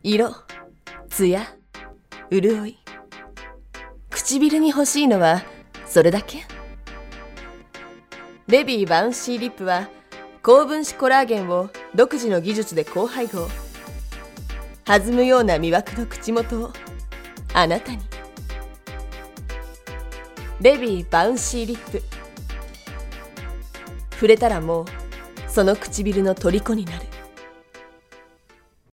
色、ツヤ、潤い。唇に欲しいのはそれだけ？レビーバウンシーリップは高分子コラーゲンを独自の技術で高配合。弾むような魅惑の口元をあなたに。レビーバウンシーリップ。触れたらもうその唇の虜になる。